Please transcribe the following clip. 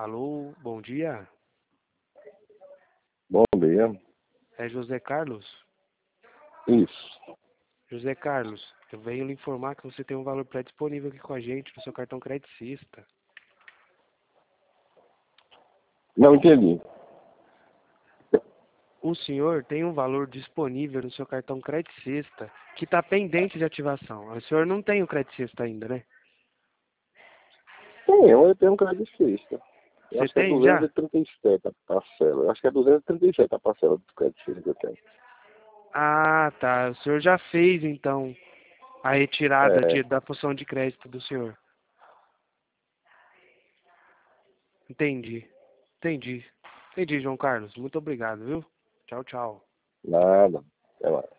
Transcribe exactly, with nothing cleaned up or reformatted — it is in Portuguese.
Alô, bom dia. Bom dia. É José Carlos? Isso. José Carlos, eu venho lhe informar que você tem um valor pré-disponível aqui com a gente no seu cartão Credicista. Não entendi. O senhor tem um valor disponível no seu cartão Credicista que está pendente de ativação. O senhor não tem o Credicista ainda, né? Tem, eu tenho um credicista. Eu Você acho que é tem já? duzentos e trinta e sete a parcela. Eu acho que é duzentos e trinta e sete a parcela do credicista que eu tenho. Ah, tá. O senhor já fez, então, a retirada É, de, da função de crédito do senhor. Entendi. Entendi. Entendi, João Carlos. Muito obrigado, viu? Tchau, tchau. nada. Até mais.